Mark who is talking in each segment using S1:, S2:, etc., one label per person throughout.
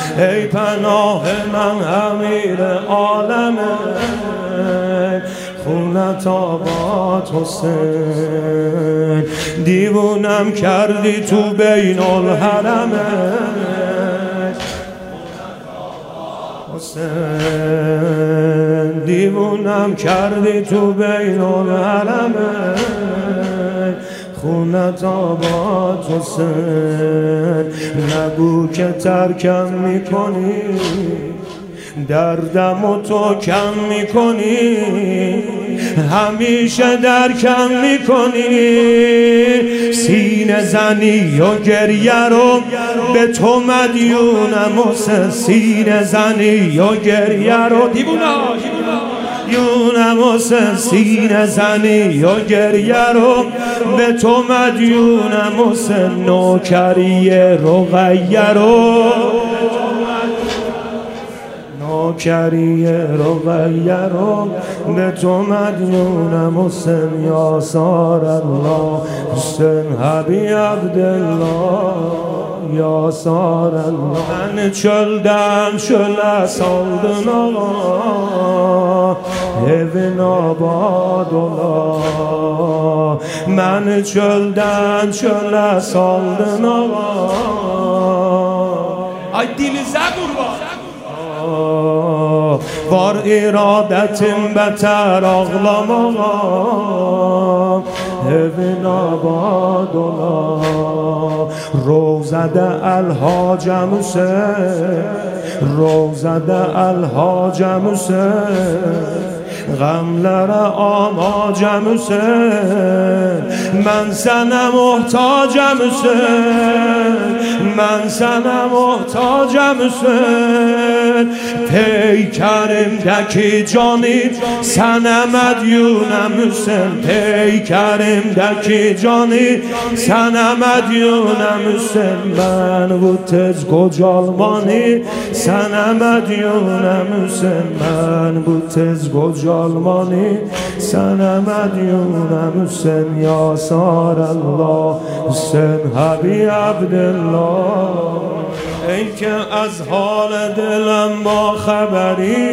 S1: ای پناه من امیر عالمه خونت آباد حسین دیوونم کردی تو بین الحرمه حسین دیوونم کردی تو بین الحرمه خونت آباد حسین نگو که ترکم میکنی دردم و تو کم میکنی همیشه درکم میکنی سینه زنی و گریه رو به تو مدیونم حسین سینه زنی و گریه رو یونم حسین سینه زنی و گریه رو به تو مدیونم حسین نوکری رقیه رو نوکری رقیه رو به تو مدیونم حسین یاسار الله حسین حبیب عبدالله یاسار الله من çölden çöle saldın ağa evin abad ola ben çölden çöle saldın ağa ay dilize kurban var iradetim beter ağlamağa evin abad ola روزده الحاجم حسین روزده الحاجم حسین غملere آماجم حسین من sana محتاجم حسین من sana محتاجم حسین پیکرمdeki canım sana medyunum Hüseyin پیکرمdeki canım sana medyunum Hüseyin ben bu tez kocalmanı sana medyunum Hüseyin ben bu tez kocalmanı sana medyunum Hüseyin yasar Allah Hüseyin Habib Abdullah ای که از حال دلم با خبری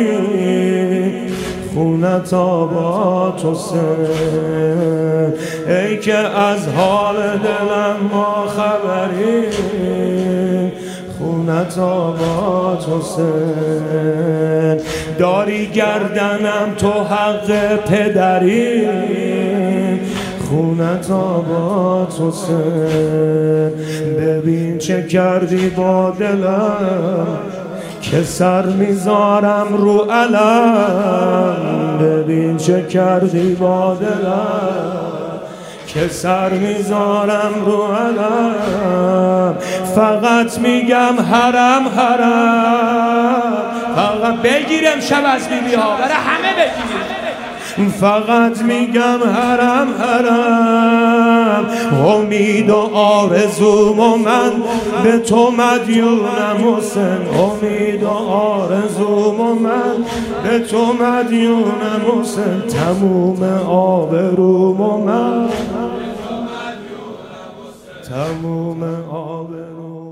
S1: خونت آباد حسین ای که از حال دلم با خبری خونت آباد حسین داری گردنم تو حق پدری خونت آباد حسین ببین چه کردی با دلم که سر میذارم رو علم ببین چه کردی با دلم که سر میذارم رو علم فقط میگم حرم حرم فقط بگیرم شب از بیبی ها برای همه بگیرم فقط میگم حرم حرم امید و آرزوم و من به تو مدیونم حسین امید و آرزوم و من به تو مدیونم حسین تموم آبروم و من تموم آبروم